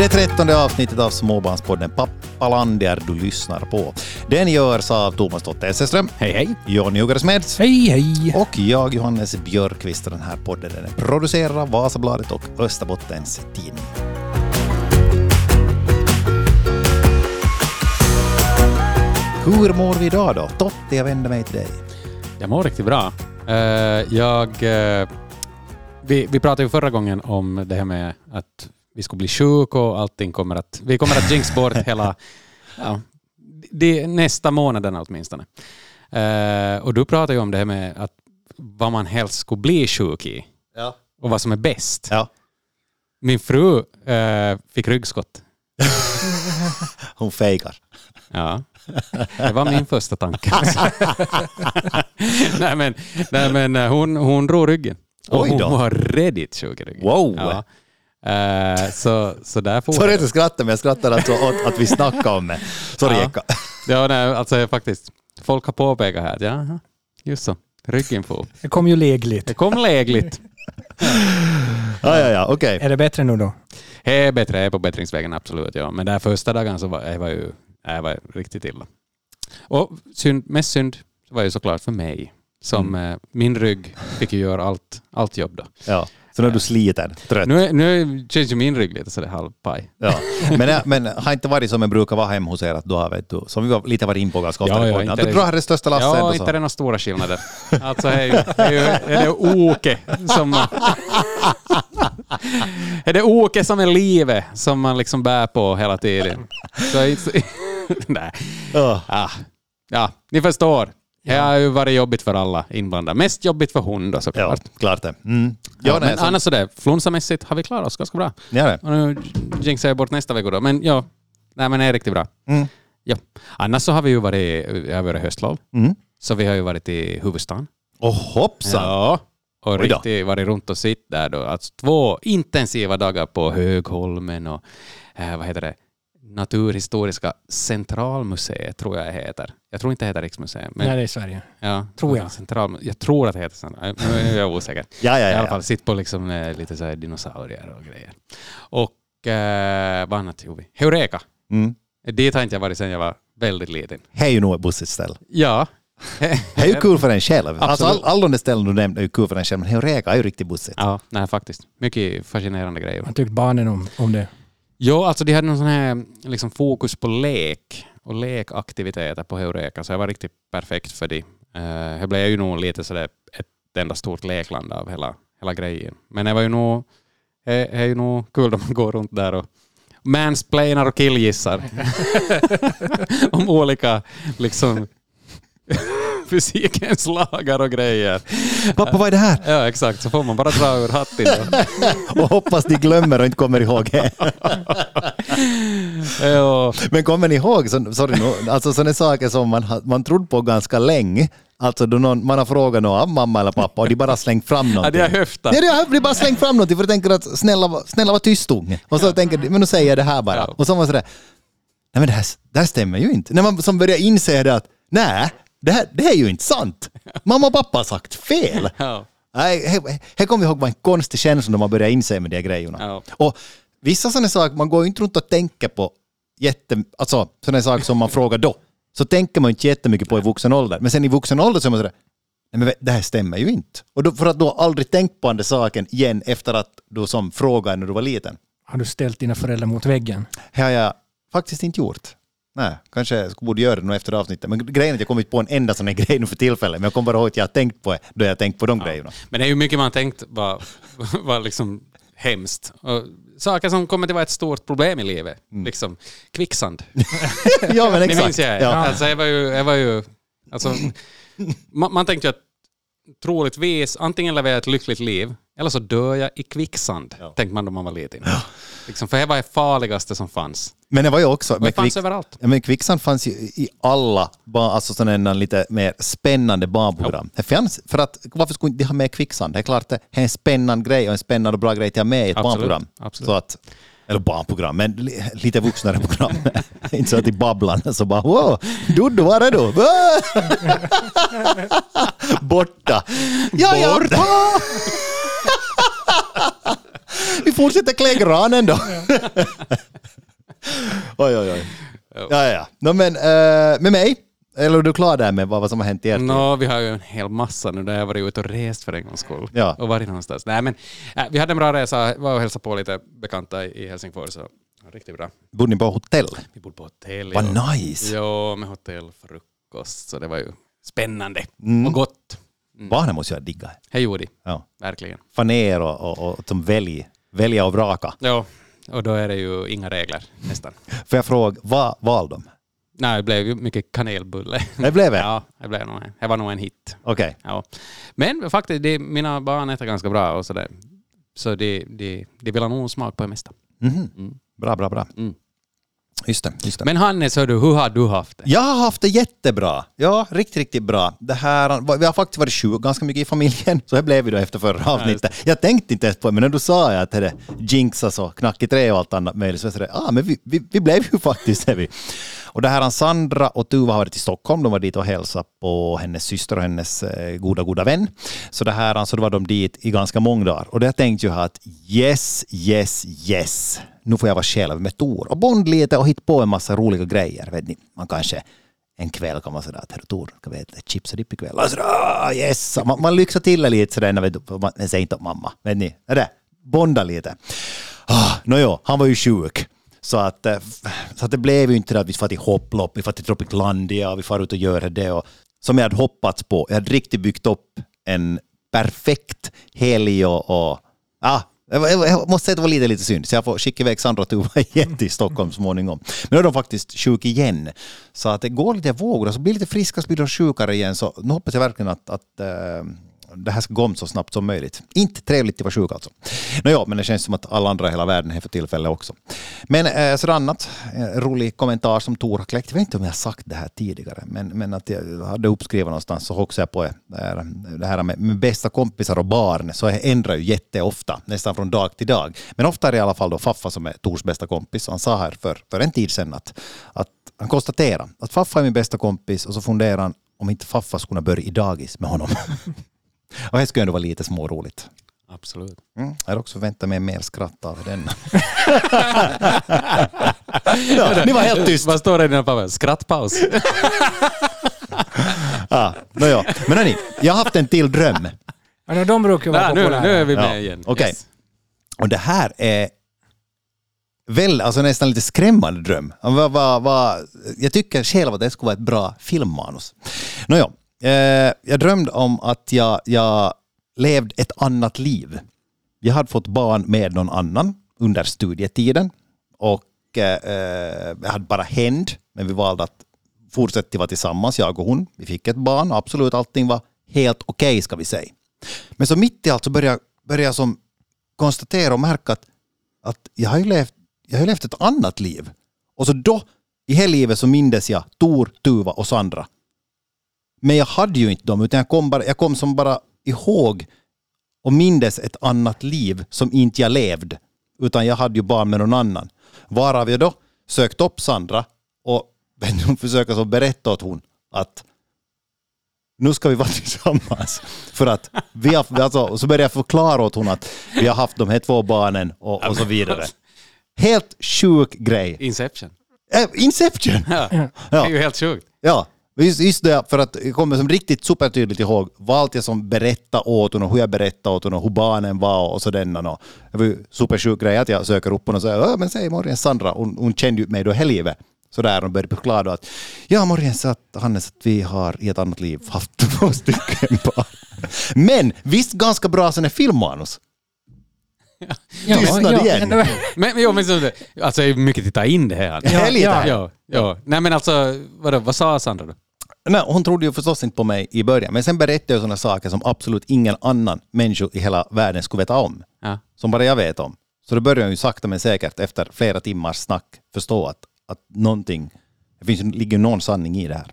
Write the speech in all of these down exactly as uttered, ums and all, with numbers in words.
Det trettonde avsnittet av Småbarnspodden Pappalandia du lyssnar på. Den görs av Thomas Dotter Esseström. Hej hej. Johnny Ugersmeds. Hej hej. Och jag, Johannes Björkvist. Den här podden den är producerad av Vasabladet och Österbottens tidning. Hur mår vi idag då? Totte, jag vänder mig till dig. Jag mår riktigt bra. Uh, jag, uh, vi, vi pratade ju förra gången om det här med att vi ska bli sjuka och allting kommer att... Vi kommer att jinx bort hela... Ja, det, nästa månaden åtminstone. Uh, och du pratade ju om det här med att vad man helst skulle bli sjuk i. Ja. Och vad som är bäst. Ja. Min fru uh, fick ryggskott. Hon fejkar. Ja, det var min första tanke. nej men, nej, men hon, hon drog ryggen. Och hon var redigt sjuk i ryggen. Wow! Ja. Uh, så, så där får Sorry att jag skrattar, men jag skrattar alltså åt att vi snackar om det. Sorry, ja. Eka. Ja, nej, alltså faktiskt. Folk har påpekat här. Ja, just så. Rygginfo. Det kom ju lägligt. Det kom lägligt. Ja, ja, ja, okej. Okay. Är det bättre nu då? Det är bättre, är på bättringsvägen, absolut. Ja. Men där första dagen så var jag var ju jag var riktigt illa. Och synd, mest synd var ju såklart för mig. Som mm. eh, min rygg fick ju göra allt, allt jobb då. Ja, så nu är du sliten, trött. Nu, nu känns ju min rygg lite så det är halvpaj. Ja, men, men har inte varit som en brukar vara hemma hos er att du har, vet du, som vi var lite varit in på ganska ofta ja, i ja, podden. Att du det, drar det största lasset. Ja, inte det några stora skillnader. Alltså är, ju, är, ju, är det oke som man... är det oke som är livet som man liksom bär på hela tiden. Så inte... Nej. Oh. Ja. ja, ni förstår. Det Ja. har ju varit jobbigt för alla inblandade. Mest jobbigt för hon då såklart. Ja, klart det. Mm. Ja, Ja, nej, men så... annars så det, flunsamässigt har vi klarat oss ganska bra. Ja, det. Och nu jinxar jag bort nästa vecka då. Men ja, nej men det är riktigt bra. Mm. Ja. Annars så har vi ju varit, jag har varit höstlov. Mm. Så vi har ju varit i huvudstaden. Och hoppsan! Ja, och riktigt varit runt och sitt där då. Alltså två intensiva dagar på Högholmen och eh, vad heter det? Naturhistoriska centralmuseet tror jag det heter. Jag tror inte det heter Riksmuseet. Men, Nej, det är i Sverige. ja, tror jag. Central, jag tror att det heter så. Nu är jag osäker. Ja, ja, ja, I alla ja. fall sitt på liksom, eh, lite så här dinosaurier och grejer. Och eh, vad annat gjorde vi? Heureka. Mm. Dit har inte jag varit sedan jag var väldigt liten. Det är ju nog ett bussigt ställe. Ja. Det är ju kul för en själv. Alltså, all, Absolut. alla de ställen du nämnde är ju kul för en själv, men Heureka är ju riktigt bussigt. Ja, nej faktiskt. Mycket fascinerande grejer. Vad tyckte barnen om, om det? Jo, alltså de hade någon sån här liksom, fokus på lek och lekaktiviteter på Heureka, så det var riktigt perfekt för det. Uh, det blev ju nog lite sådär ett enda stort lekland av hela, hela grejen. Men det var ju nog, det är ju nog kul att man går runt där och mansplainar och killgissar om olika liksom fysikens lagar och grejer. Pappa, vad är det här? Ja, exakt. Så får man bara dra ur hatten då. Och hoppas de glömmer och inte kommer ihåg det. Ja. Men kommer ni ihåg så, sorry, no, alltså sådana saker som man, man trodde på ganska länge? Alltså då någon, man har frågat någon av mamma eller pappa och de bara slängt fram någonting. Ja, det är höfta. Ja, de har de bara slängt fram någonting för att tänka att snälla, snälla var tyst unge. Och så tänker de, men nu säger jag det här bara. Ja. Och så var man sådär, nej men det här, det här stämmer ju inte. När man som börjar inse det att, nej, det här, det här är ju inte sant. Mamma och pappa har sagt fel. Ja. Nej, här, här kommer vi ihåg vad en konstig känsla när man börjar inse med de här grejerna. Ja. Och vissa sådana saker, man går ju inte runt och tänker på jätte, alltså sådana saker som man frågar då. Så tänker man inte jättemycket på i vuxen ålder. Men sen i vuxen ålder så är man sådär, nej men det här stämmer ju inte. Och då, för att du har aldrig tänkt på den saken igen efter att du som frågade när du var liten. Har du ställt dina föräldrar mot väggen? Det har jag faktiskt inte gjort. Nej, kanske jag borde göra det nu efter avsnittet. Men grejen är att jag kommit på en enda sån här grej nu för tillfället. Men jag kommer bara ihåg att jag har tänkt på det då jag har tänkt på de ja. grejerna. Men det är ju mycket man har tänkt var, var liksom hemskt. Och saker som kommer att vara ett stort problem i livet. Mm. Liksom kvicksand. Ja, men exakt. Ni minns jag. Ja. Alltså, jag var ju... Jag var ju alltså, man, man tänkte ju att troligtvis antingen lever jag ett lyckligt liv eller så dör jag i kvicksand, ja. tänkte man då man var liten. Ja. Liksom, för det var det farligaste som fanns. Men det var ju också... Och det fanns kvick, överallt. Men kvicksand fanns ju i alla, alltså sådana lite mer spännande barnprogram. Det fanns, för att, varför skulle inte ha med kvicksand? Det är klart det är en spännande grej och en spännande och bra grej till att ha med i ett Absolut. barnprogram. Absolut. Så att, eller barnprogram, men lite vuxnare program. Inte så att i babblan så bara, wow, Duddu, var är du? Borta. Ja, ja. Borta! Vi fortsätter klä granen då. Oj, oj, oj. Ja, ja, ja. No, men uh, med mig? Eller är du klar där med vad, vad som har hänt i ert liv? No, vi har ju en hel massa nu där jag varit ute och rest för en gångs skull. Ja. Och varit någonstans. Nej, men äh, vi hade en bra resa. Var och hälsade på lite bekanta i Helsingfors. Så riktigt bra. Bodde ni på hotell? Vi bodde på hotell. Vad ja. nice! Ja, med hotellfrukost. Så det var ju spännande Mm. och gott. Mm. Barnen måste jag digga. Hej gjorde de. Ja. Verkligen. Faner och, och, och som välj, välja och vraka. Ja, och då är det ju inga regler nästan. Får jag fråga, vad valde de? Nej, det blev ju mycket kanelbulle. Det blev det? Ja, det blev nog en, det var nog en hit. Okej. Okay. Ja. Men faktiskt, det, mina barn äter ganska bra och sådär. Så de, de, de vill ha nog smak på det mesta. Mm-hmm. Mm. Bra, bra, bra. Mm. Just det, just det. Men Hannes, hör du, hur har du haft det? Jag har haft det jättebra. Ja, riktigt, riktigt bra. Det här, vi har faktiskt varit sjuka ganska mycket i familjen. Så här blev vi då efter förra avsnittet. Jag tänkte inte ens på det, men när du sa jag att det jinxas och knack i trä och allt annat möjligt, så jag sa det, ah, men vi, vi, vi blev ju faktiskt vi. Och det här Sandra och Tuva har varit i Stockholm. De var dit och hälsade på hennes syster och hennes eh, goda, goda vän. Så det här, så då var de dit i ganska många dagar. Och det tänkte jag att yes, yes, yes. Nu får jag vara själv med Tor och bond lite och hitta på en massa roliga grejer. Vet ni, man kanske en kväll kan man säga att herr Tor, ska vi äta chips och dipp ikväll? Alltså, ah, yes! Man, man lyxar till det lite sådär, vet du, man säger inte åt mamma. Vet ni, är det? Bonda lite. Ah, Nåja, han var ju sjuk. Så att, så att det blev ju inte det att vi får till hopplopp, vi får till Tropiclandia, vi får ut och göra det. Och, som jag hade hoppats på. Jag hade riktigt byggt upp en perfekt helg och, och ah, jag måste säga att det var lite, lite synd. Så jag får skicka iväg Sandra och Tuva igen till Stockholm småningom. Men nu är de faktiskt sjuka igen. Så att det går lite vågor. Så blir lite friska så blir de sjukare igen. Så nu hoppas jag verkligen att, att äh, det här ska gå om så snabbt som möjligt. Inte trevligt att vara sjuk alltså. Nå ja, men det känns som att alla andra i hela världen är för tillfälle också. Men äh, så annat, en rolig kommentar som Tor har kläckt. Jag vet inte om jag har sagt det här tidigare. Men, men att jag hade uppskrivet någonstans så också jag på det här, det här med, med bästa kompisar och barn. Så jag ändrar ju jätteofta, nästan från dag till dag. Men ofta är det i alla fall då Faffa som är Tors bästa kompis. Han sa här för, för en tid sedan att, att han konstaterar att Faffa är min bästa kompis och så funderar han om inte Faffa skulle kunna börja i dagis med honom. Och det skulle ändå vara lite småroligt. Absolut. Mm, jag har också väntat mig mer skratt av den. Ja, ni var helt tyst. Vad står det i dina papper? Skrattpaus. Ja, ja. Men hörni, jag har haft en till dröm. Ja, de brukar vara Nej, populära. nu, nu är vi med Ja, igen. okej. Okay. Yes. Och det här är väl, alltså nästan lite skrämmande dröm. Va, va, va, jag tycker själv att det skulle vara ett bra filmmanus. Nåja, eh, jag drömde om att jag, jag levde ett annat liv. Jag hade fått barn med någon annan under studietiden. Och eh, jag hade bara hänt, men vi valde att fortsätta vara tillsammans, jag och hon. Vi fick ett barn, absolut allting var helt okej okay, ska vi säga. Men så mitt i allt så började, började jag som konstatera och märka att, att jag har ju levt Jag har levt ett annat liv. Och så då, i hela livet så mindes jag Tor, Tuva och Sandra. Men jag hade ju inte dem, utan jag kom, bara, jag kom som bara ihåg och mindes ett annat liv som inte jag levde. Utan jag hade ju barn med någon annan. Varav jag då sökt upp Sandra och hon försöker så berätta åt hon att nu ska vi vara tillsammans. För att vi har, alltså, så började jag förklara åt hon att vi har haft de här två barnen och, och så vidare. Helt sjuk grej. Inception. Äh, Inception! Ja. Ja. Det är ju helt sjukt. Ja, just, just det, för att jag kommer som riktigt supertydligt ihåg vad allt jag som berättade åt honom, hur jag berättade åt honom, hur barnen var och så denna. Och det var ju supersjuk grej att jag söker upp honom och säger, men säg morgon Sandra, hon, hon kände ju mig då helgivet. Så där hon började förklara då att ja, morgon sa att Hannes att vi har i ett annat liv haft två stycken barn. Men visst ganska bra sån här filmmanus. Ja, Tystnad ja, igen. ja. Men, men, jo, men så, alltså det är mycket att ta in det här. Ja, lite. ja. Ja, ja. Nej men alltså, vadå, vad sa Sandra då? Nej, hon trodde ju förstås inte på mig i början. Men sen berättade jag sådana saker som absolut ingen annan människa i hela världen skulle veta om. Ja. Som bara jag vet om. Så då började jag ju sakta men säkert efter flera timmars snack förstå att, att någonting, det finns, ligger någon sanning i det här.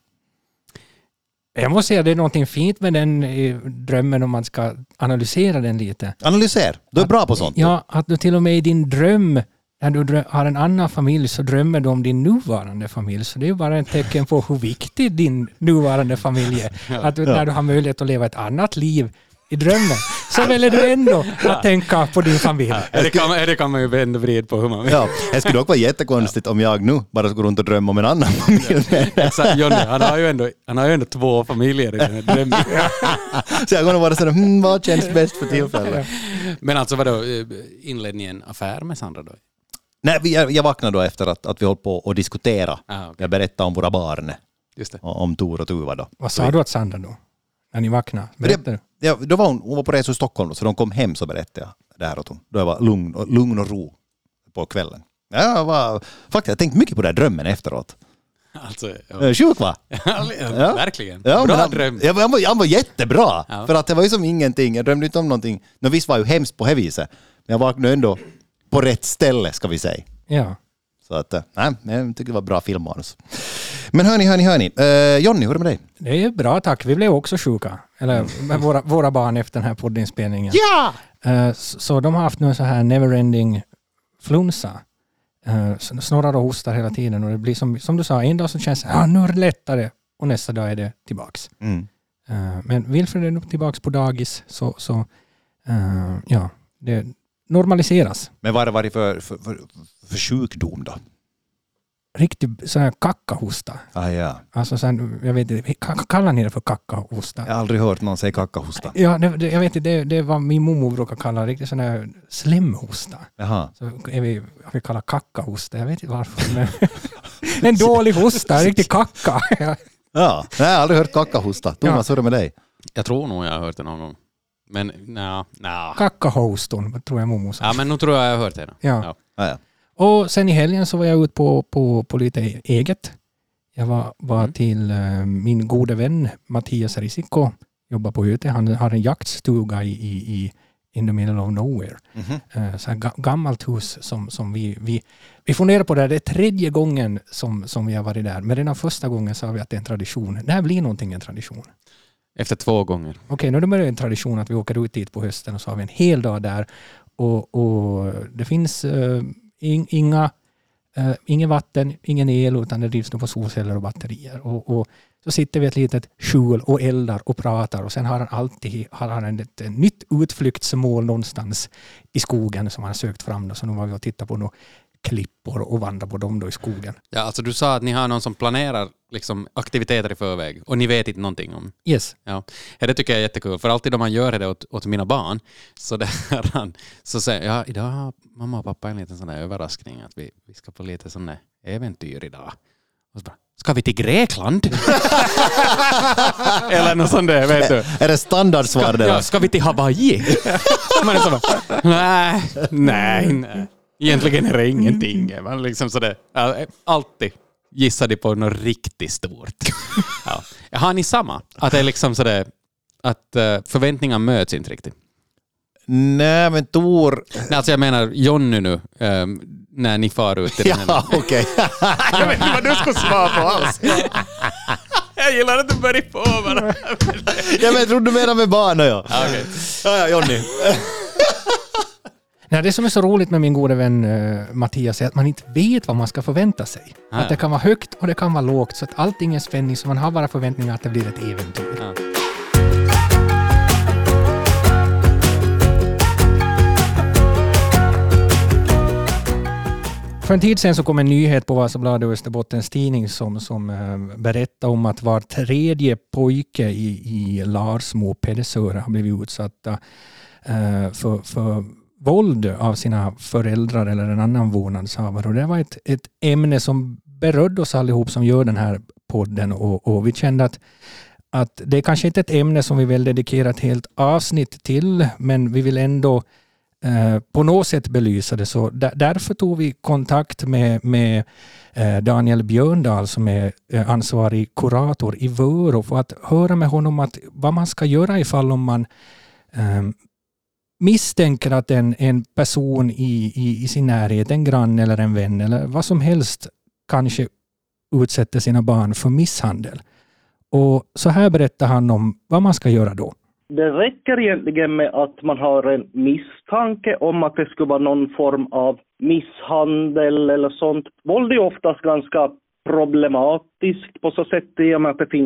Jag måste säga att det är någonting fint med den eh, drömmen om man ska analysera den lite. Analyser, du är att, bra på sånt. Ja, att du till och med i din dröm, när du drö- har en annan familj så drömmer du om din nuvarande familj. Så det är bara ett tecken på hur viktig din nuvarande familj är. Ja. Att du, när du har möjlighet att leva ett annat liv i drömmen, så väljer du ändå att tänka på din familj. Ja, det, kan, det kan man ju vända vrid på hur man vill. Ja, det skulle dock vara jättekonstigt om jag nu bara skulle gå runt och drömma om en annan familj. Exakt, Johnny, han har ju ändå, han har ju ändå två familjer i den här drömmen. Så jag går nog vara sådär, hmm, vad känns bäst för tillfället? Men alltså vadå, inledde ni en affär med Sandra då? Nej, vi, jag, jag vaknade då efter att, att vi höll på att diskutera. Ah, okay. Jag berättade om våra barn. Just det. Om Tor och Tuva då. Vad sa du åt Sandra då? När ni vaknade? Berättade du? Ja, då var hon, hon var på resa i Stockholm då, så de kom hem så berättade jag det här åt hon. Då jag var lugn och, lugn och ro på kvällen. Jag var, faktiskt, jag tänkte mycket på den drömmen efteråt. Alltså, ja. Sjuk va? ja, verkligen. Ja, bra han, dröm. Ja, han, var, han var jättebra. Ja. För att det var ju som ingenting. Jag drömde inte om någonting. Nå, visst var ju hemskt på det viset. Men jag vaknade ändå på rätt ställe, ska vi säga. Ja. Så att, nej, jag tycker det var bra filmmanus. Men hörni, hörni, hörni. Uh, Johnny, hur är det med dig? Det är bra, tack. Vi blev också sjuka. Eller våra, våra barn efter den här poddinspelningen. Ja! Uh, så, så de har haft nu så här never-ending flunsa. Uh, snorrar och hostar hela tiden. Och det blir som, som du sa, en dag så känns det, ja, nu är det lättare. Och nästa dag är det tillbaks. Mm. Uh, men Wilfred är nog tillbaks på dagis. Så, så uh, ja, det normaliseras. Men vad har det varit för, för, för, för sjukdom då? Riktigt så här kackahosta. Ah, ja. Alltså sen, jag vet inte, kallar ni det för kackahosta? Jag har aldrig hört någon säga kackahosta. Ja, det, det, jag vet inte, det, det var min mormor brukar kalla riktigt sån här slemhosta. Jaha. Så är vi, vi kallar kackahosta, jag vet inte varför. Men en dålig hosta, riktigt kacka. Ja, jag har aldrig hört kackahosta. Thomas, hur är det med dig? Jag tror nog jag har hört det någon gång. Men nej, nej. Kackahoston, tror jag mormor sa. Ja, men nu tror jag jag har hört det. Ja. Ja. Ah, ja. Och sen i helgen så var jag ute på, på, på lite eget. Jag var, var Mm. till uh, min gode vän Mattias Risiko, jobbar på ute. Han har en jaktstuga i, i, i in the middle of nowhere. Mm-hmm. Uh, så här ga- gammalt hus som, som vi, vi, vi funderar på det. Det är tredje gången som, som vi har varit där. Men redan första gången sa vi att det är en tradition. Det här blir någonting en tradition. Efter två gånger. Okej, okay, nu är det en tradition att vi åker ut dit på hösten och så har vi en hel dag där. Och, och det finns uh, in, inga, uh, ingen vatten, ingen el, utan det drivs på solceller och batterier. Och, och så sitter vi i ett litet skjul och eldar och pratar. Och sen har han alltid har han ett, ett nytt utflyktsmål någonstans i skogen som han har sökt fram. Då. Så nu var vi och tittade på några klippor och vandra på dem då i skogen. Ja, alltså du sa att ni har någon som planerar liksom, aktiviteter i förväg och ni vet inte någonting om. Yes. Ja. Ja, det tycker jag är jättekul. För alltid om man gör det åt, åt mina barn så, där, så säger jag, ja, idag har mamma och pappa en liten sån här överraskning att vi, vi ska på lite sån här äventyr idag. Och så bara, ska vi till Grekland? Eller något sånt där, vet du. Är det standardsvar det? Ja, ska vi till Hawaii? Man är så bara, nej, nej, nej. Egentligen är det ingenting. Man liksom sådär, alltid gissar de på något riktigt stort. Ja. Har ni samma? Att det är liksom sådär att förväntningar möts inte riktigt? Nej, men Tor... Nej, alltså jag menar Jonny nu, um, när ni far ut till den här. Ja, okej. Okay. Jag vet inte vad du ska svara på alls. Jag gillar att du börjar på bara. Ja, men jag trodde du menade med barn, ja. Okay. Ja, ja, Johnny. Nej, det som är så roligt med min gode vän uh, Mattias är att man inte vet vad man ska förvänta sig. Ah, att det kan vara högt och det kan vara lågt, så att allting är spänning, så man har bara förväntningar att det blir ett äventyr. Ja. För en tid sedan så kom en nyhet på Vasabladet och Österbottens tidning som, som uh, berättade om att var tredje pojke i, i Larsmo Pedersöre har blivit utsatta uh, för, för våld av sina föräldrar eller en annan vårdnadshavare. Och det var ett, ett ämne som berörde oss allihop som gör den här podden. Och, och vi kände att, att det är kanske inte ett ämne som vi vill dedikera ett helt avsnitt till, men vi vill ändå eh, på något sätt belysa det. Så där, därför tog vi kontakt med, med eh, Daniel Björndal som är eh, ansvarig kurator i Vörå för att höra med honom att vad man ska göra ifall om man eh, misstänker att en, en person i, i, i sin närhet, en grann eller en vän eller vad som helst kanske utsätter sina barn för misshandel. Och så här berättar han om vad man ska göra då. Det räcker egentligen med att man har en misstanke om att det skulle vara någon form av misshandel eller sånt. Våld är oftast ganska problematiskt på så sätt i och med att det finns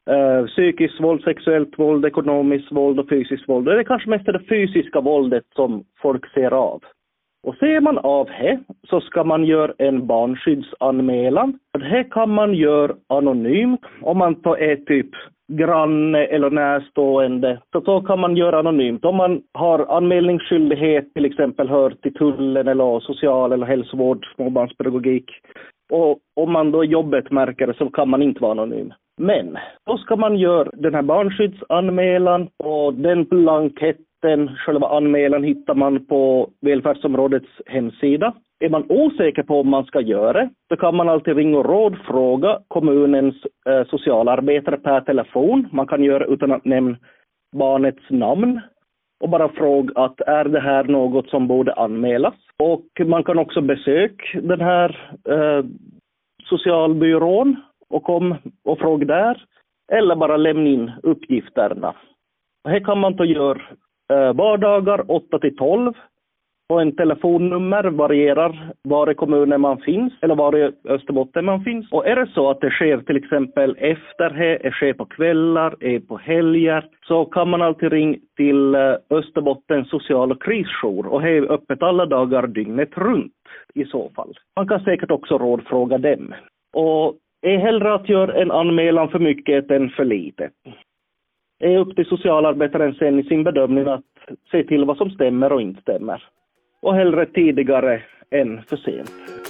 Uh, psykiskt våld, sexuellt våld, ekonomiskt våld och fysiskt våld. Det är kanske mest det fysiska våldet som folk ser av. Och ser man av det så ska man göra en barnskyddsanmälan. Det här kan man göra anonymt om man är typ granne eller närstående. Så då kan man göra anonymt. Om man har anmälningsskyldighet, till exempel hör till tullen eller social eller hälsovård, småbarnspedagogik. Och om man då jobbet märker det så kan man inte vara anonym. Men då ska man göra den här barnskyddsanmälan och den blanketten, själva anmälan hittar man på välfärdsområdets hemsida. Är man osäker på om man ska göra det, så kan man alltid ringa och rådfråga kommunens eh, socialarbetare per telefon. Man kan göra utan att nämna barnets namn och bara fråga att är det här något som borde anmälas. Och man kan också besöka den här eh, socialbyrån och kom och fråga där. Eller bara lämna in uppgifterna. Och här kan man då göra eh, vardagar åtta till tolv. Och en telefonnummer varierar var i kommunen man finns eller var i Österbotten man finns. Och är det så att det sker till exempel efter här, det sker på kvällar, är på helger, så kan man alltid ringa till Österbottens social- och krisjour. Och här är öppet alla dagar dygnet runt i så fall. Man kan säkert också rådfråga dem. Och är hellre att göra en anmälan för mycket än för lite. Det är upp till socialarbetaren sen i sin bedömning att se till vad som stämmer och inte stämmer. Och hellre tidigare än för sent.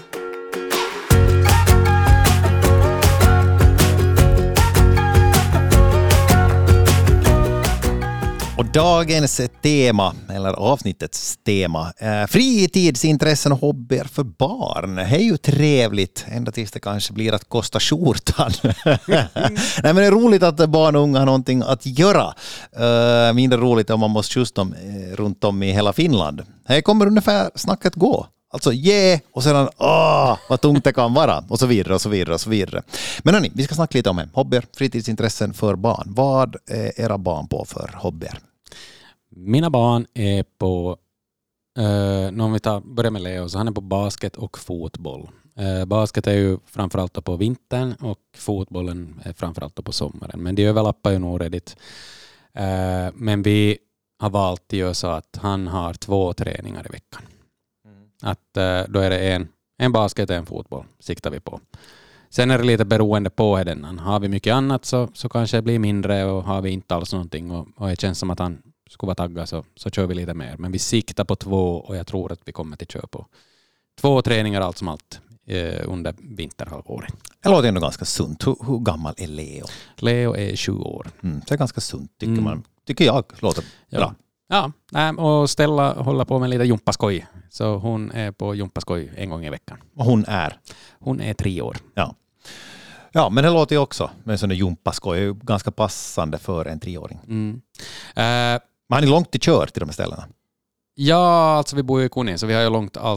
Och dagens tema, eller avsnittets tema, är fritidsintressen och hobbyer för barn. Det är ju trevligt, ända tills det kanske blir att kosta skjortan. Nej, men det är roligt att barn och unga har någonting att göra. Uh, mindre roligt om man måste skjutsa dem runt om i hela Finland. Här kommer ungefär snacket gå. Alltså ge yeah, och sedan åh, vad tungt det kan vara och så vidare och så vidare och så vidare. Men hörni, vi ska snacka lite om det. Hobbyer, fritidsintressen för barn. Vad är era barn på för hobbyer? Mina barn är på, eh, om vi tar, börjar med Leo, så han är på basket och fotboll. Eh, basket är ju framförallt på vintern och fotbollen är framförallt på sommaren. Men det överlappar ju nog redigt. Eh, men vi har valt att göra så att han har två träningar i veckan. Att uh, då är det en, en basket och en fotboll siktar vi på. Sen är det lite beroende på hur. Har vi mycket annat så, så kanske det blir mindre, och har vi inte alls någonting och, och det känns som att han skulle vara taggad så, så kör vi lite mer. Men vi siktar på två och jag tror att vi kommer till köra på två träningar allt som allt eh, under vinterhalvåret. Det låter ändå ganska sunt. Hur, hur gammal är Leo? Leo är sju år. Mm, det är ganska sunt tycker Mm. man. Tycker jag låter Ja. bra. Ja, och Stella håller på med lite jumpaskoj. Så hon är på jumpaskoj en gång i veckan. Och hon är? Hon är tre år. Ja. Ja, men det låter ju också med sån jumpaskoj. Det är ju ganska passande för en treåring. Mm. Uh, Men han är långt till kör till de här ställena. Ja, alltså vi bor ju i Kuni så vi har ju långt allt.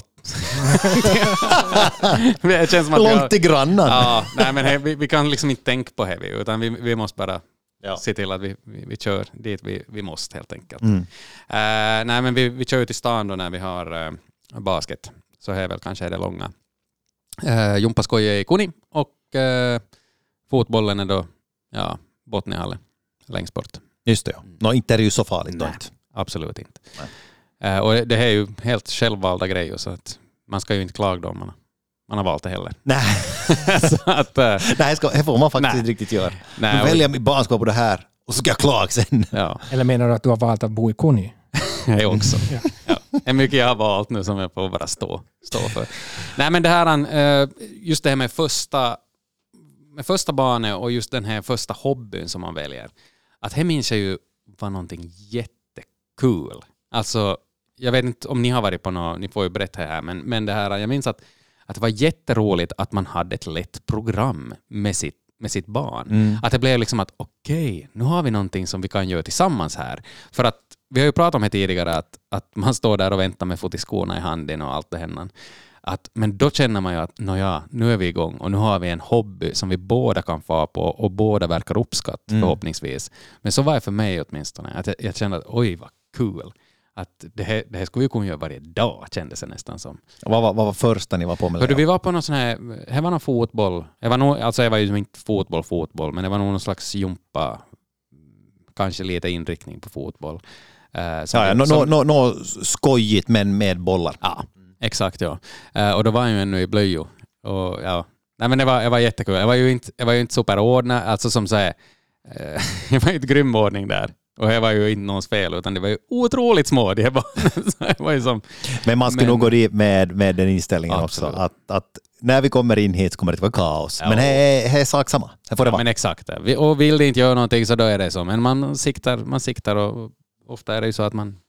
Det känns som att långt vi har, till grannan. Ja, nej, men he, vi, vi kan liksom inte tänka på det, utan vi, vi måste bara ja. se till att vi, vi, vi kör dit vi, vi måste helt enkelt. Mm. Uh, nej, men vi, vi kör ut i stan då när vi har uh, basket. Så är väl kanske det långa. Uh, Jumpaskoj är i Kuni och uh, fotbollen är då ja, Botniahalle längst bort. Just det, ja. Nå, inte är det ju så farligt. Nej, inte. absolut inte. Uh, och det här är ju helt självvalda grejer så att man ska ju inte klaga då om man, man har valt det heller. Nej, så att, uh, nej ska, det får man faktiskt nej. inte riktigt göra. Nej, Du väljer min barn ska på det här och så ska jag klaga sen. Ja, Eller menar du att du har valt att bo i Kuni? det också. Ja. Det är mycket jag har valt nu som jag får bara stå, stå för. Nej, men det här, just det här med första, med första barnet och just den här första hobbyn som man väljer. Att det minns jag ju var någonting jättekul. Alltså, jag vet inte om ni har varit på något, ni får ju berätta här, men, men det här, jag minns att, att det var jätteroligt att man hade ett lätt program med sitt, med sitt barn. Mm. Att det blev liksom att okej, okay, nu har vi någonting som vi kan göra tillsammans här. För att vi har ju pratat om det tidigare att, att man står där och väntar med fotiskorna i handen och allt det här. Att, men då känner man ju att ja, nu är vi igång och nu har vi en hobby som vi båda kan få på och båda verkar uppskatt mm. förhoppningsvis. Men så var det för mig åtminstone. Att jag, jag kände att oj vad kul. att det här, det här skulle vi kunna göra varje dag, kändes det nästan som. Vad var, vad var första ni var på med Hörde, det? vi var på någon sån här, det var någon fotboll. Det var nog, alltså det var ju inte fotboll, fotboll, men det var nog någon slags jumpa, kanske lite inriktning på fotboll. Uh, ja, ja, Något no, no, no, skojigt men med bollar. Ja, exakt ja. Uh, och då var jag ju ännu i blöjor. Och ja, nej men det var, det var jättekul. Det var ju inte, det var ju inte superordnat, alltså som säger, uh, det var ju inte grym ordning där. Och det var ju inte någons fel, utan det var ju otroligt små. Det var, det var ju som, men man ska men, nog gå dit med, med den inställningen absolut. också. Att, att när vi kommer in hit så kommer det att vara kaos. Ja. Men det är, är sak samma. Det får det ja, vara. Men exakt. Och vill det inte göra någonting så då är det så. Men man siktar, man siktar och ofta är det ju så att man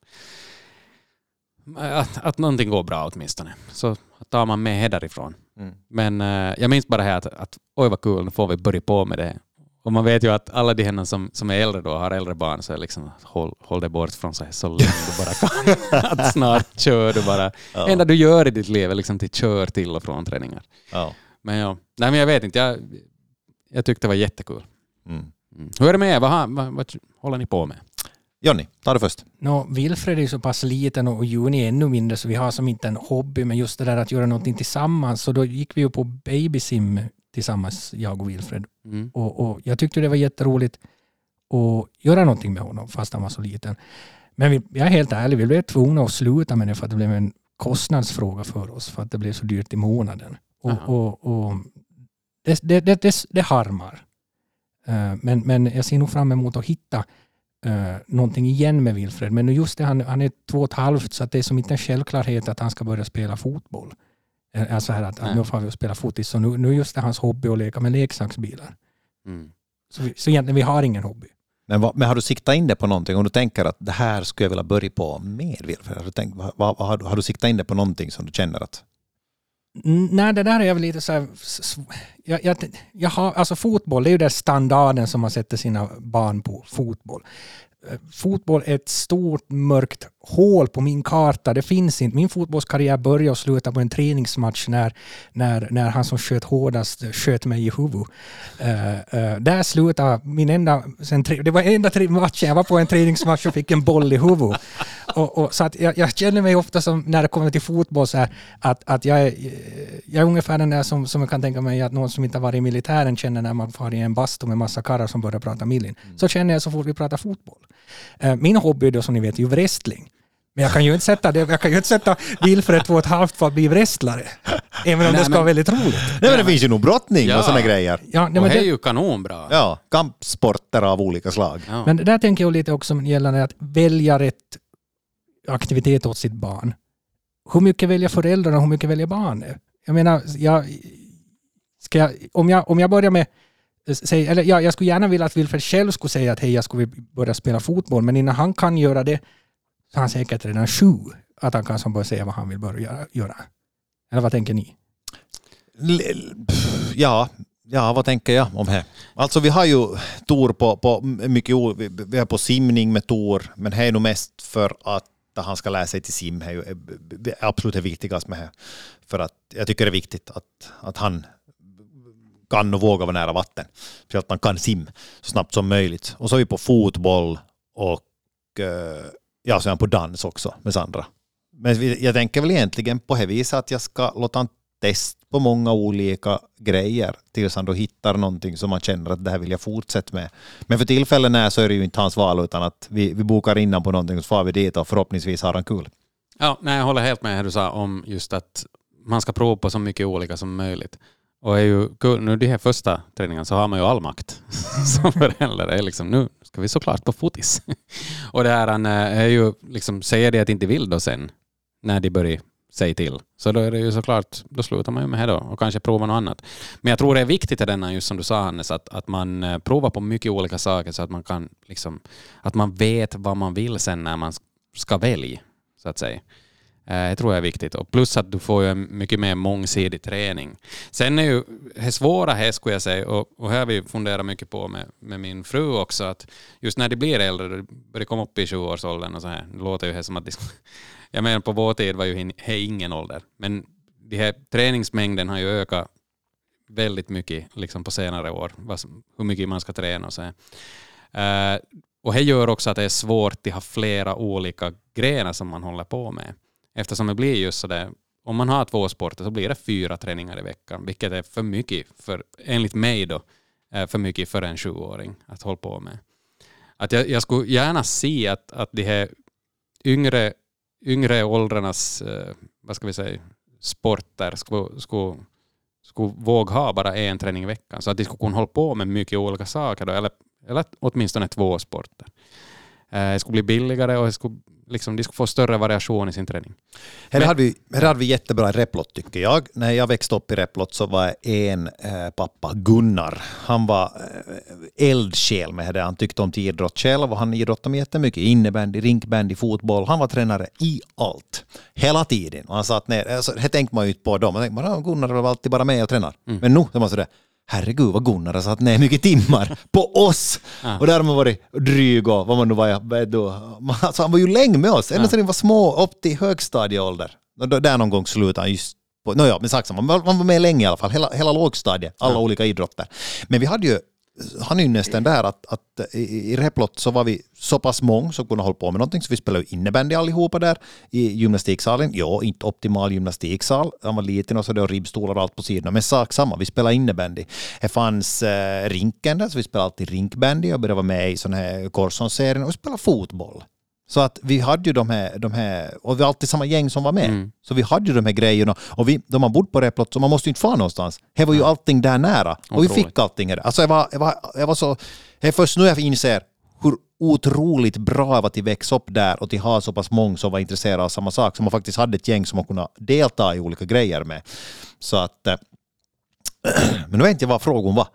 att, att någonting går bra åtminstone. Så tar man med därifrån. Mm. Men uh, jag minns bara här att, att oj vad kul, nu får vi börja på med det. Och man vet ju att alla de här som, som är äldre då har äldre barn, så är liksom håll, håll det bort från sig så länge du bara kan. Att snart kör du bara. Ja. Enda du gör i ditt liv är liksom till kör till och från träningar. Ja. Men ja, nej men jag vet inte. Jag, jag tyckte det var jättekul. Mm. Mm. Hur är det med er? Vad, vad, vad, vad håller ni på med? Jonny, ta det först. No, Wilfred är så pass liten och Juni är ännu mindre, så vi har som inte en hobby, men just det där att göra någonting tillsammans. Så då gick vi ju på babysim tillsammans, jag och Wilfred. Mm. Och, och jag tyckte det var jätteroligt att göra någonting med honom fast han var så liten. Men vi, jag är helt ärlig, vi blev tvungna att sluta med det för att det blev en kostnadsfråga för oss, för att det blev så dyrt i månaden. Och, och, och det, det, det, det, det harmar. Uh, men, men jag ser nog fram emot att hitta uh, någonting igen med Wilfred. Men just det, han, han är två och ett halvt, så att det är som inte en självklarhet att han ska börja spela fotboll. Alltså här att, att nu får vi spela fotis, så nu, nu just det hans hobby att leka med leksaksbilar. Mm. Så, vi, så egentligen vi har ingen hobby. Men, vad, men har du siktat in det på någonting? Om du tänker att det här skulle jag vilja börja på med Wilfred, har du, tänkt, vad, vad, har, har du siktat in det på någonting som du känner att? Nej, det där är väl lite så här, jag, jag, jag har, alltså fotboll, det är ju den standarden som man sätter sina barn på, fotboll. Fotboll är ett stort mörkt hål på min karta. Det finns inte. Min fotbollskarriär började och sluta på en träningsmatch när, när, när han som sköt hårdast sköt mig i huvudet. Uh, uh, där slutade min enda... Sen, det var enda tre matchen. Jag var på en träningsmatch och fick en boll i huvudet. Och, och, så att jag, jag känner mig ofta som, när det kommer till fotboll, så här, att, att jag, är, jag är ungefär den där som, som jag kan tänka mig att någon som inte har varit i militären känner när man får i en bastu med massa karrar som börjar prata millin. Mm. Så känner jag så fort vi pratar fotboll. Min hobby då, som ni vet, är ju wrestling. Men jag kan ju inte sätta det, jag kan ju inte sätta Wilfred två och ett halvt för att bli wrestlare. Även om nej, det ska men, vara väldigt roligt. Nej, men det finns ju nog brottning ja. och sådana grejer. Ja, nej, men och det är ju kanonbra. Ja, kampsporter av olika slag. Ja. Men där tänker jag lite också gällande att välja rätt aktivitet åt sitt barn. Hur mycket väljer föräldrarna och hur mycket väljer barnet? Jag menar, jag, ska jag, om, jag, om jag börjar med Säg, eller ja, jag skulle gärna vilja att Wilfred själv skulle säga att hej, jag skulle börja spela fotboll, men innan han kan göra det så har han säkert redan sju att han kan som börja säga vad han vill börja göra. Eller vad tänker ni? Ja, ja vad tänker jag om det? Alltså vi har ju Tor på, på mycket, vi har på simning med Tor, men det är nog mest för att han ska lära sig till sim, är ju absolut det viktigaste med det. För att jag tycker det är viktigt att, att han kan och våga vara nära vatten. För att man kan sim så snabbt som möjligt. Och så är vi på fotboll och ja, så är han på dans också med Sandra. Men jag tänker väl egentligen på det viset att jag ska låta han testa på många olika grejer tills han då hittar någonting som man känner att det här vill jag fortsätta med. Men för tillfällen är så är det ju inte hans val, utan att vi, vi bokar innan på någonting och så får vi dit och förhoppningsvis har han kul. Ja, nej, jag håller helt med här du sa om just att man ska prova på så mycket olika som möjligt. Och är ju nu de här första träningarna så har man ju all makt som förälder. Det är liksom, nu ska vi såklart på fotis. Och det här är ju liksom, säger det att inte vill då sen när de börjar säga till. Så då är det ju såklart, då slutar man ju med det då och kanske prova något annat. Men jag tror det är viktigt i denna, just som du sa Hannes, att, att man provar på mycket olika saker så att man kan liksom, att man vet vad man vill sen när man ska välja, så att säga. Jag tror det är viktigt. Och plus att du får ju en mycket mer mångsidig träning. Sen är ju det svåra här, skulle jag säga, och, och här har vi funderat mycket på med, med min fru också, att just när de blir äldre, de börjar komma upp i tjugoårsåldern och så här, det låter ju här som att de, jag menar på vår tid var ju he, ingen ålder, men de här träningsmängden har ju ökat väldigt mycket liksom på senare år, hur mycket man ska träna och så här. Uh, och det gör också att det är svårt att ha flera olika grejer som man håller på med. Eftersom det blir just så det, om man har två sporter så blir det fyra träningar i veckan, vilket är för mycket, för, enligt mig då, för mycket för en sjuåring att hålla på med. Att jag, jag skulle gärna se att, att de här yngre, yngre åldrarnas, eh, vad ska vi säga, sporter skulle, skulle, skulle våga ha bara en träning i veckan. Så att de skulle kunna hålla på med mycket olika saker då, eller, eller åtminstone två sporter. Eh, det skulle bli billigare och det skulle, liksom, de skulle få större variation i sin träning. Här hade vi, här hade vi jättebra i Replot tycker jag. När jag växte upp i Replot så var en eh, pappa, Gunnar. Han var eh, eldsjäl med det. Han tyckte om till idrott själv och han idrottade med jättemycket. Innebandy, rinkbandy, fotboll. Han var tränare i allt. Hela tiden. Och han satt ner. Alltså, det tänkte man ju inte på dem. Man tänkte, man, Gunnar var alltid bara med och tränar. Mm. Men nu så man sådär. Herregud vad Gunnar har satt ner mycket timmar på oss. Ja. Och där har man varit dryg och vad man nu var. Då. Alltså, han var ju länge med oss. Ända ja. sedan vi var små upp till högstadieålder. Där någon gång slutade han just på. No, ja, men sagt, man var med länge i alla fall. Hela, hela lågstadiet. Alla ja. olika idrotter. Men vi hade ju han är ju nästan där att, att i, i Replot så var vi så pass många som kunde hålla på med någonting så vi spelade innebandy allihopa där i gymnastiksalen. Ja, inte optimal gymnastiksal. Han var liten och så det var ribbstolar och allt på sidan. Men sak samma, vi spelade innebandy. Det fanns eh, rinken där så vi spelade alltid rinkbandy och började vara med i sån här Korsson-serien och spelade fotboll. Så att vi hade ju de här, de här och vi var alltid samma gäng som var med. Mm. Så vi hade ju de här grejerna. Och vi, de har bott på Replot så man måste ju inte få någonstans. Det var ju allting där nära. Och vi fick allting här. Alltså jag var, jag var, jag var så... Det är först nu jag inser hur otroligt bra det var till växa upp där och till ha så pass många som var intresserade av samma sak. Som man faktiskt hade ett gäng som man kunde delta i olika grejer med. Så att... Men nu vet inte vad frågan var.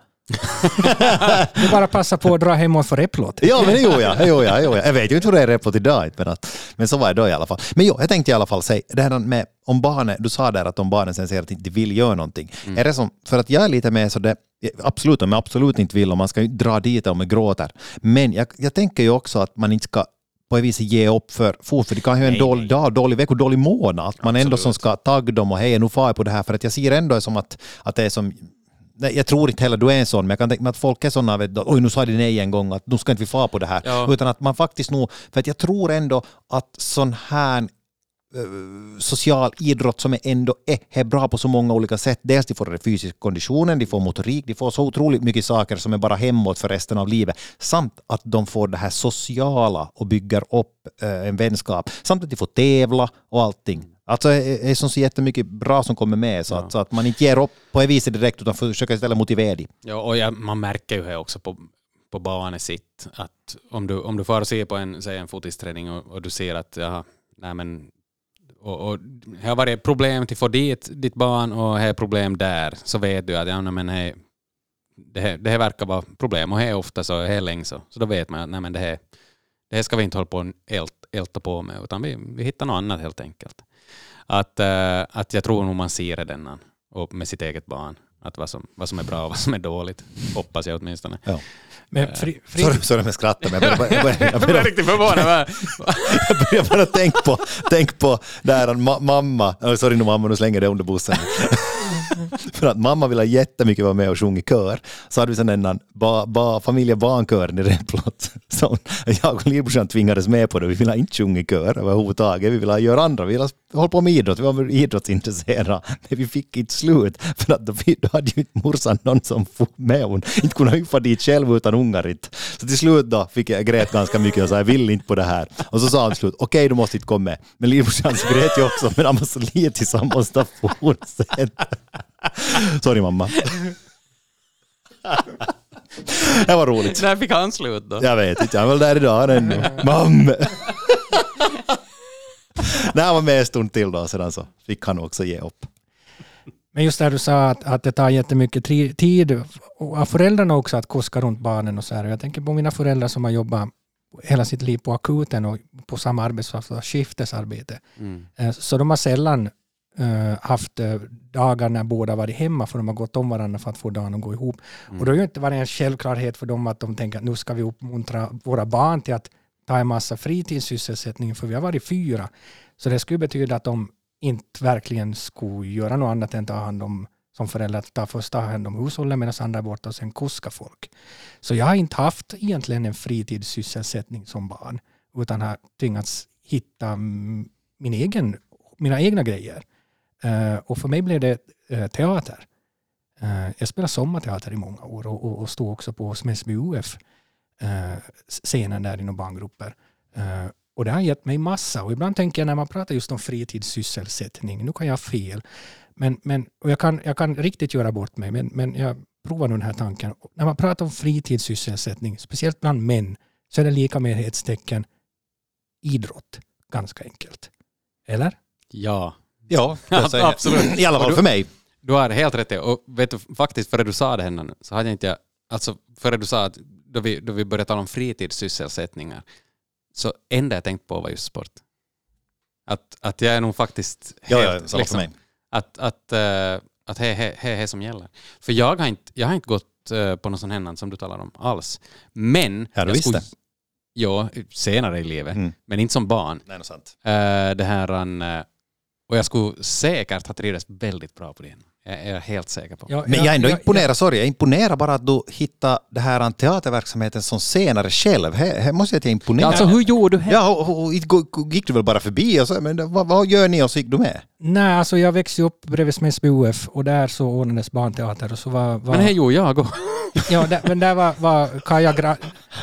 Du bara passa på att dra hemåt för Replot. Ja, men det gjorde jag. Det gjorde jag, det gjorde jag. Jag vet ju inte hur det är Replot idag, men, att, men så var det då i alla fall. Men jo, jag tänkte i alla fall säga, det här med om barnen, du sa där att om barnen sen säger att de inte vill göra någonting. Mm. Är det som, för att jag är lite med så det, absolut om jag absolut inte vill och man ska ju dra dit om man gråter. Men jag, jag tänker ju också att man inte ska på ett vis ge upp för fort, för det kan ju en dålig dag, dålig vecka, dålig månad. Att man absolut. Ändå som ska tagga dem och hej, nu far jag på det här. För att jag ser ändå som att, att det är som... Nej, jag tror inte heller du är en sån, men jag kan tänka mig att folk är sådana, oj nu sa det nej en gång, att nu ska inte vi få på det här. Ja. Utan att man faktiskt nog, för att jag tror ändå att sån här uh, social idrott som är ändå är, är bra på så många olika sätt. Dels de får den fysiska konditionen, de får motorik, de får så otroligt mycket saker som är bara hemåt för resten av livet. Samt att de får det här sociala och bygger upp uh, en vänskap. Samt att de får tävla och allting. Alltså det är så jättemycket bra som kommer med så, ja. att, så att man inte ger upp på ett vis direkt utan försöker istället motivera dem. Ja, och jag, man märker ju här också på, på barnet sitt att om du, om du får se på en, säg en fotisträning och, och du ser att ja, nej men, och, och här har varit problem till att få dit ditt barn och här är problem där, så vet du att ja, nej, men här, det, här, det här verkar vara problem och här är ofta så, här är länge så. Så då vet man att nej, men det, här, det här ska vi inte hålla på och ält, älta på med utan vi, vi hittar något annat helt enkelt. Att, uh, att jag tror nog man ser det denna och med sitt eget barn. Att vad som, vad som är bra och vad som är dåligt. Hoppas jag åtminstone. Ja. Men fri, fri... Sorry, sorry med skrattet. Men jag börjar, jag börjar, jag börjar, jag riktigt förvånad. Jag börjar bara tänka på, tänk på där en ma- mamma. Oh, sorry nu mamma, nu slänger det under bussen. För att mamma ville jättemycket vara med och sjunga i kör. Så hade vi sedan en ba, ba, familjebarnkören i Replot. Så jag och Librorsan tvingades med på det. Vi ville inte sjunga i kör överhuvudtaget. Vi ville göra andra. Vi ville hålla på med idrott. Vi var idrottsintresserade. Men vi fick inte slut. För att då, då hade ju inte morsan någon som får med. Hon inte kunde hyffa dit själv utan ungar inte. Så till slut då fick jag grät ganska mycket och sa jag vill inte på det här. Och så sa han till slut, okej okay, du måste inte komma med. Men Librorsan grät ju också. Men han var så lite så han måste fortsätta. Sorry mamma. Det var roligt. När fick han slut då? Jag vet inte, jag var där idag ännu. Mamma! När han var med en stund till då, sedan så fick han också ge upp. Men just där du sa att, att det tar jättemycket tri- tid och föräldrarna också att kuska runt barnen och så här. Jag tänker på mina föräldrar som har jobbat hela sitt liv på akuten och på samma arbetsplats, skiftesarbete. Mm. Så de har sällan Uh, haft uh, dagar när båda varit hemma för de har gått om varandra för att få dagen att gå ihop. Mm. Och då är det inte varit en självklarhet för dem att de tänker att nu ska vi uppmuntra våra barn till att ta en massa fritidssysselsättning för vi har varit fyra. Så det skulle betyda att de inte verkligen skulle göra något annat än ta hand om som föräldrar att ta första hand om hushållet medan andra är borta och sen kuska folk. Så jag har inte haft egentligen en fritidssysselsättning som barn utan har tvingats hitta min egen, mina egna grejer. Uh, och för mig blev det uh, teater. Uh, jag spelade sommarteater i många år och, och, och stod också på Smäsby U F uh, scenen där inom barngrupper. Uh, och det har gett mig massa. Och ibland tänker jag när man pratar just om fritidssysselsättning, nu kan jag ha fel. Men, men, och jag, kan, jag kan riktigt göra bort mig, men, men jag provar nu den här tanken. När man pratar om fritidssysselsättning, speciellt bland män, så är det lika med hetstecken idrott. Ganska enkelt. Eller? Ja. Ja, absolut. I alla fall du, för mig. Du har helt rätt. Och vet du, faktiskt före du sa det henne, så hade jag inte, alltså före du sa att då vi, då vi började tala om fritidssysselsättningar, så enda jag tänkt på var just sport. Att, att jag är nog faktiskt ja, helt, ja, liksom, för mig. att, att, uh, att det är det som gäller. För jag har inte, jag har inte gått uh, på någon sån här som du talar om alls. Men ja, du jag skulle, visste. Ja, senare i livet. Mm. Men inte som barn. Nej, det är sant. Uh, det här, uh, och jag skulle säkert ha trivits väldigt bra på det. Jag är helt säker på. Ja, men jag är ändå ja, imponerad, ja. sorry, jag imponerar bara att du hittar det här teaterverksamheten som senare själv. Här måste jag imponera. Ja, alltså hur gjorde du här? Ja, och, och, gick du väl bara förbi och så, men vad, vad gör ni och så gick du med? Nej, alltså jag växte upp bredvid Smäsby U F och där så ordnades barnteater och så var... var men det gjorde jag också. Ja, där, men där var, var Kaja, Gra,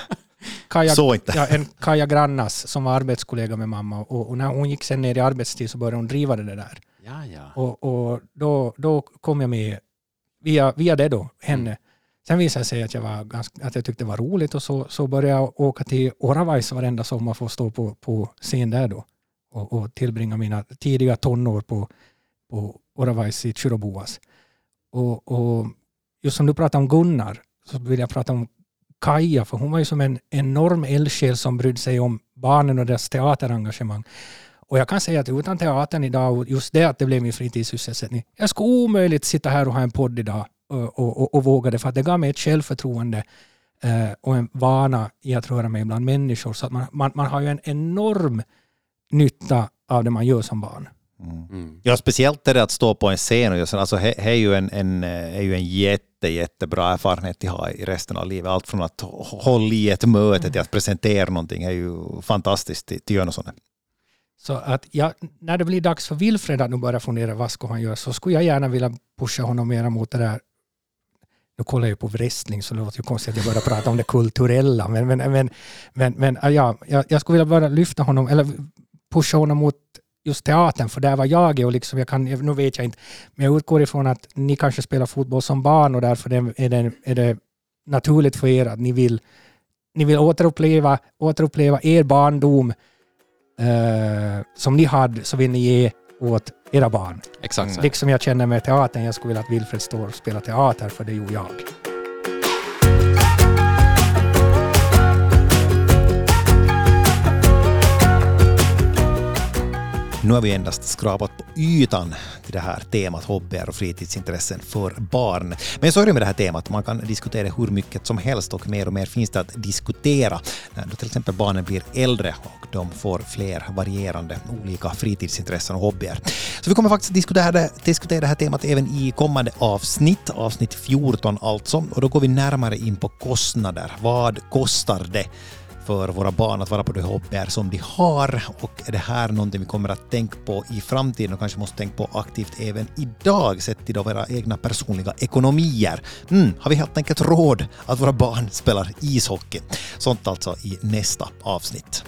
Kaja, så inte. Ja, en Kaja Grannas som var arbetskollega med mamma och, och när hon gick sen ner i arbetstid så började hon driva det där. Ja, ja. Och, och då, då kom jag med via, via det då, henne. Mm. Sen visade det sig att jag, var ganska, att jag tyckte det var roligt och så, så började jag åka till Oravais varenda sommar för att stå på, på scen där då. Och, och tillbringa mina tidiga tonår på, på Oravais i Tjuroboas. Och, och just som du pratade om Gunnar så vill jag prata om Kaja, för hon var ju som en enorm eldsjäl som brydde sig om barnen och deras teaterengagemang. Och jag kan säga att utan teatern idag, och just det att det blev min fritidssysselsättning, jag skulle omöjligt sitta här och ha en podd idag och, och, och, och våga det, för att det gav mig ett självförtroende eh, och en vana i att röra mig bland människor. Så att man, man, man har ju en enorm nytta av det man gör som barn. Mm. Mm. Ja, speciellt är det att stå på en scen och just, alltså, det är ju en, en, är ju en jätte, jättebra erfarenhet att ha i resten av livet. Allt från att hålla i ett möte till att presentera någonting är ju fantastiskt till, till göra något sånt. Så att jag, när det blir dags för Wilfred att nu börja fundera vad ska han göra, så skulle jag gärna vilja pusha honom mer mot det där. Nu kollar jag på wrestling så det låter ju konstigt att jag börjar prata om det kulturella. Men, men, men, men, men ja, jag, jag skulle vilja börja lyfta honom eller pusha honom mot just teatern, för där var jag och liksom jag kan, nu vet jag inte, men jag utgår ifrån att ni kanske spelar fotboll som barn och därför är det, är det naturligt för er att ni vill, ni vill återuppleva, återuppleva er barndom Uh, som ni hade, så vill ni ge åt era barn. Exakt. Mm. Liksom jag känner med teatern, jag skulle vilja att Wilfred står och spelar teater, för det gjorde jag. Nu har vi endast skrapat på ytan till det här temat hobbyer och fritidsintressen för barn. Men så är det med det här temat. Man kan diskutera hur mycket som helst och mer och mer finns det att diskutera. När då till exempel barnen blir äldre och de får fler varierande olika fritidsintressen och hobbyer. Så vi kommer faktiskt diskutera det, diskutera det här temat även i kommande avsnitt. Avsnitt fjorton alltså. Och då går vi närmare in på kostnader. Vad kostar det för våra barn att vara på de hobbyer som de har, och är det här någonting vi kommer att tänka på i framtiden och kanske måste tänka på aktivt även idag sett till våra egna personliga ekonomier. Mm, har vi helt enkelt råd att våra barn spelar ishockey? Sånt alltså i nästa avsnitt.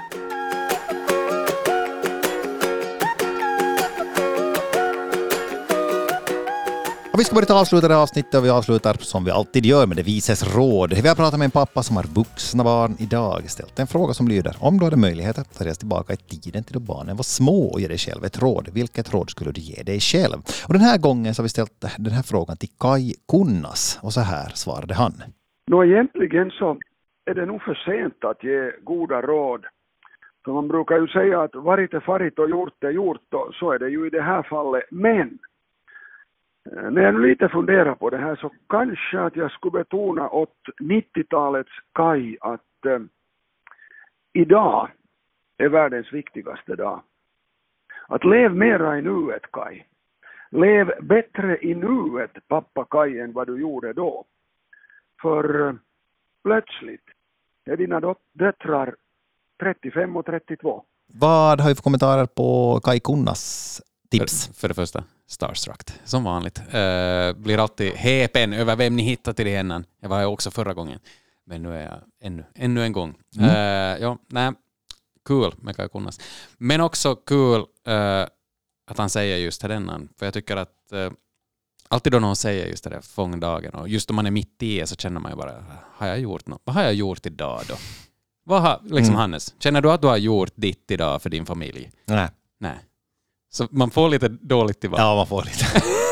Och vi ska börja avsluta det här avsnittet, och vi avslutar som vi alltid gör med det vises råd. Vi har pratat med en pappa som har vuxna barn idag, ställt en fråga som lyder: om du hade möjlighet att resa tillbaka i tiden till då barnen var små och ge dig själv ett råd, vilket råd skulle du ge dig själv? Och den här gången så har vi ställt den här frågan till Kai Kunnas, och så här svarade han. Nå, egentligen så är det nog för sent att ge goda råd. För man brukar ju säga att varit är farit och gjort är gjort, och så är det ju i det här fallet. Men när jag nu lite funderar på det här, så kanske att jag skulle betona åt nittiotalets Kai att eh, idag är världens viktigaste dag. Att lev mera i nuet, Kai. lev bättre i nuet, pappa Kaj, än vad du gjorde då. För uh, plötsligt är dina dot- döttrar trettiofem och trettiotvå. Vad har vi för kommentarer på Kai Kunnas tips? För, för det första, starstruck, som vanligt. Uh, blir alltid häpen över vem ni hittar till det innan. Jag var ju också förra gången. Men nu är jag ännu, ännu en gång. Mm. Uh, ja, nej, kul med Kai Kunnas. Men också kul uh, att han säger just till denna. För jag tycker att uh, alltid då någon säger just det där fångdagen, och just om man är mitt i så känner man ju bara, har jag gjort något? Vad har jag gjort idag då? Vad har, liksom mm. Hannes, känner du att du har gjort ditt idag för din familj? Nej. Nej. Så man får lite dåligt tillbaka. Ja, man får lite.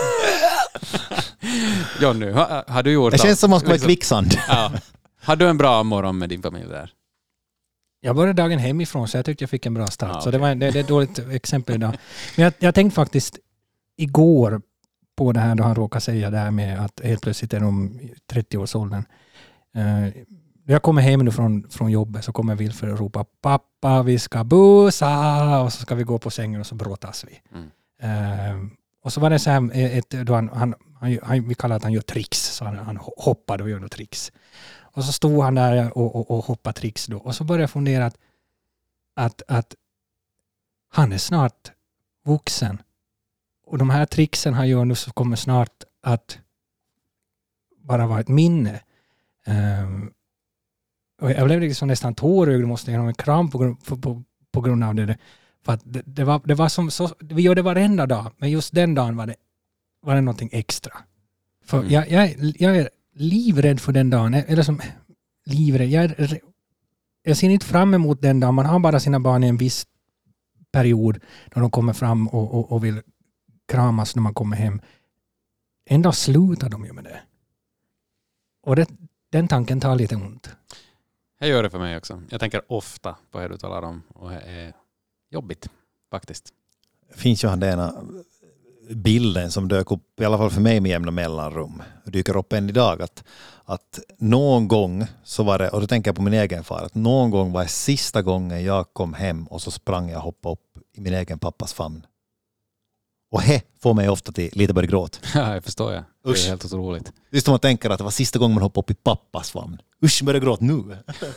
Jonny, har, har du gjort... Det känns som man ska vara liksom, kvicksand. Ja. Har du en bra morgon med din familj där? Jag började dagen hemifrån så jag tyckte jag fick en bra start. Ja, så okay. det, var, det, det är ett dåligt exempel idag. Men jag, jag tänkte faktiskt igår på det här då han råkade säga det här med att helt plötsligt är de trettio-årsåldern. Uh, jag kommer hem nu från, från jobbet så kommer Wilfred och ropa pappa vi ska busa och så ska vi gå på sängen och så brottas vi. Mm. Uh, och så var det så här ett, då han, han, han, han, vi kallar att han gör tricks så han, han hoppade och gör något tricks. Och så stod han där och, och, och hoppade tricks då. Och så började jag fundera att, att, att han är snart vuxen. Och de här tricksen han gör nu så kommer snart att bara vara ett minne. Um, och jag blev liksom nästan tårögd och måste genom en kram på, på, på, på grund av det. För att det, det, var, det var som så, vi gör det varenda dag. Men just den dagen var det, var det någonting extra. För mm. jag, jag, jag är livrädd för den dagen. Eller som livrädd. Jag, är, jag ser inte fram emot den dagen. Man har bara sina barn i en viss period när de kommer fram och, och, och vill kramas när man kommer hem. En dag slutar de ju med det. Och det, den tanken tar lite ont. Det gör det för mig också. Jag tänker ofta på det du talar om. Och det är jobbigt faktiskt. Finns ju han den ena bilden som dök upp, i alla fall för mig med jämna mellanrum. Dyker upp än idag. Att, att någon gång så var det, och då tänker jag på min egen far, att någon gång var det sista gången jag kom hem och så sprang jag och hoppade upp i min egen pappas famn. Och he får mig ofta till lite börja gråt. Ja, jag förstår jag. Det är Usch. helt otroligt. Just om man tänker att det var sista gången man hoppade upp i pappas famn. Usch, börjar gråt nu.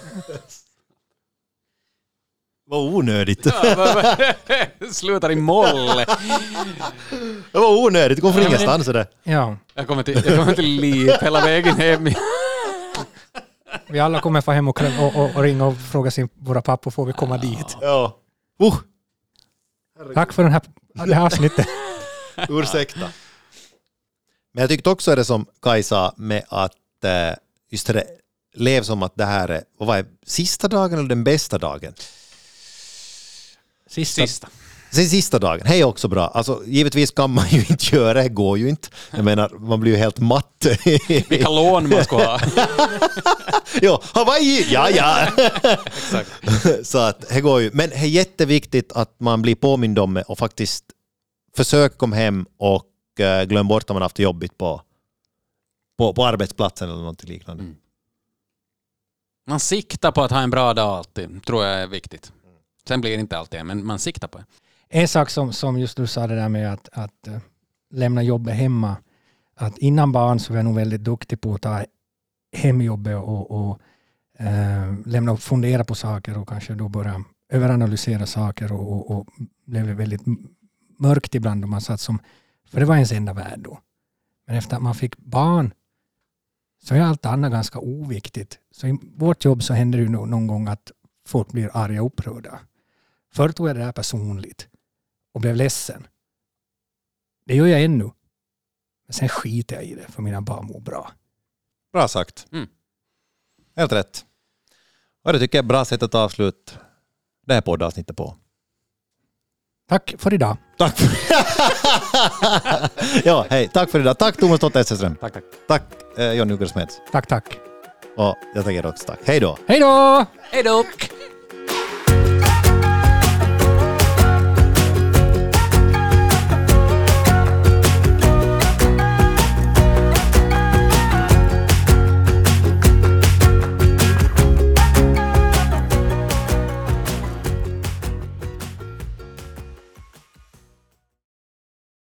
Vad onödigt. Ja, slutar i moll. Det var onödigt. Det kom från ingenstans. Det. Ja. Jag kommer till, jag kommer till liv hela vägen hem. Vi alla kommer få hem och, och, och, och ringa och fråga sin, våra pappor, får vi komma dit. Ja. Uh. Tack för den här, det här avsnittet. Ursäkta. Men jag tyckte också det som Kai sa med att just det lev som att det här är, vad var det, sista dagen eller den bästa dagen? Sista. Sista. Sen sista dagen, hej är också bra. Alltså, givetvis kan man ju inte göra det, går ju inte. Jag menar, man blir ju helt matt. Vilka lån man ska ha. Jo, Hawaii, ja, ja. Exakt. Så att det går ju. Men det är jätteviktigt att man blir påmind om det och faktiskt försök komma hem och uh, glöm bort att man haft jobbigt på, på, på arbetsplatsen eller något liknande. Mm. Man siktar på att ha en bra dag alltid, tror jag är viktigt. Sen blir det inte alltid, men man siktar på det. En sak som, som just du sa det där med att, att uh, lämna jobbet hemma. Att innan barn så var jag nog väldigt duktig på att ta hemjobbet och, och uh, lämna och fundera på saker och kanske då börja överanalysera saker och, och, och blev väldigt mörkt ibland om man satt som, för det var ens enda värld då. Men efter att man fick barn så är allt annat ganska oviktigt. Så i vårt jobb så händer det ju någon gång att folk blir arga och upprörda. Förr tog jag det här personligt och blev ledsen. Det gör jag ännu. Men sen skiter jag i det för mina barn mår bra. Bra sagt. Mm. Helt rätt. Och det tycker jag är bra sätt att avsluta det här poddavsnittet på. Tack för idag. Tack för Ja, hej. Tack för idag. Tack Thomas Totte Esselström. Tack, tack. Tack eh, Jonny Ugersmeds. Tack, tack. Och jag tackar också tack. Hej då. Hej då! Hej då!